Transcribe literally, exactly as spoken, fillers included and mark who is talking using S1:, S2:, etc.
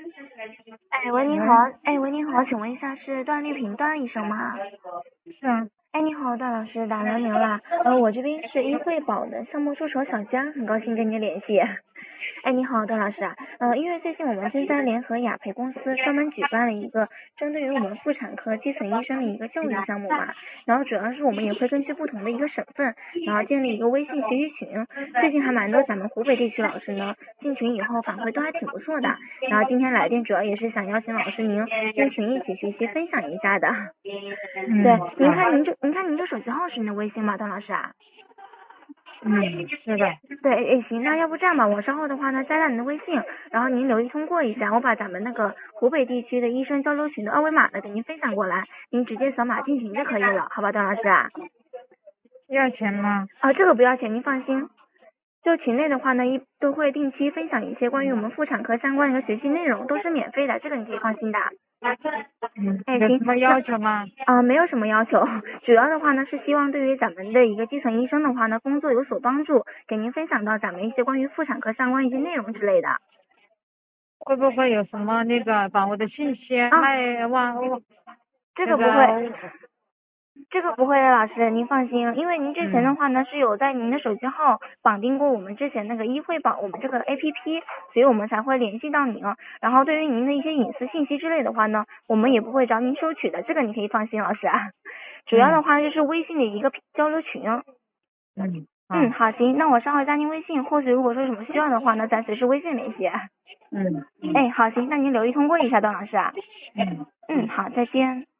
S1: 哎，喂，你好，
S2: 喂，
S1: 哎，喂，你好，请问一下是段丽萍段医生吗？
S2: 是啊。
S1: 哎，你好，段老师，打扰您了。呃，我这边是医惠保的项目助手小江，很高兴跟您联系。哎，你好，段老师啊，呃，因为最近我们正在联合雅培公司专门举办了一个针对于我们妇产科基层医生的一个教育项目嘛，然后主要是我们也会根据不同的一个省份，然后建立一个微信学习群，最近还蛮多咱们湖北地区老师呢进群以后反馈都还挺不错的，然后今天来电主要也是想邀请老师您进群一起学习分享一下的。对，
S2: 嗯，好。
S1: 您看您这您看您这手机号是您的微信吗，段老师啊？
S2: 嗯，是的。
S1: 对，诶，行，那要不这样吧，我稍后的话呢，加上您的微信，然后您留意通过一下，我把咱们那个湖北地区的医生交流群的二维码呢给您分享过来，您直接扫码进群就可以了，好吧，段老师啊？
S2: 要钱吗？
S1: 啊，这个不要钱，您放心。就群内的话呢，一都会定期分享一些关于我们妇产科相关的一个学习内容，都是免费的，这个你可以放心的。
S2: 嗯，
S1: 哎，行，
S2: 有什么
S1: 那
S2: 要求吗？
S1: 啊、没有什么要求，主要的话呢是希望对于咱们的一个基层医生的话呢，工作有所帮助，给您分享到咱们一些关于妇产科相关一些内容之类的。
S2: 会不会有什么那个把我的信息
S1: 啊，
S2: 卖忘那
S1: 这个不会，
S2: 个？
S1: 这个不会的，老师您放心，因为您之前的
S2: 嗯
S1: 话呢是有在您的手机号绑定过我们之前那个医惠保我们这个 A P P，所以我们才会联系到您。然后对于您的一些隐私信息之类的话呢，我们也不会找您收取的，这个你可以放心，老师啊。主要的
S2: 嗯
S1: 话就是微信的一个交流群。
S2: 嗯，
S1: 嗯，
S2: 好。
S1: 好，行，那我稍后加您微信，或许如果说有什么需要的话呢，咱随时微信联系。
S2: 嗯嗯
S1: 哎，好，行，那您留意通过一下，段老师啊。
S2: 嗯。
S1: 嗯，好，再见。